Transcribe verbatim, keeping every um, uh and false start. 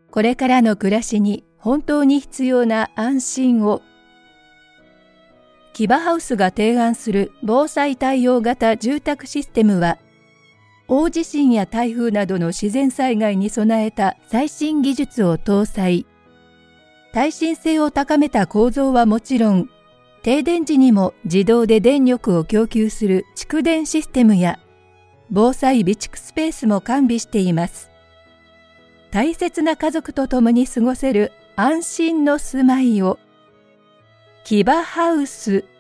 これからの暮らしに本当に必要な安心を。キバハウスが提案する防災対応型住宅システムは、大地震や台風などの自然災害に備えた最新技術を搭載。耐震性を高めた構造はもちろん、停電時にも自動で電力を供給する蓄電システムや、防災備蓄スペースも完備しています。大切な家族と共に過ごせる安心の住まいを。キバハウス。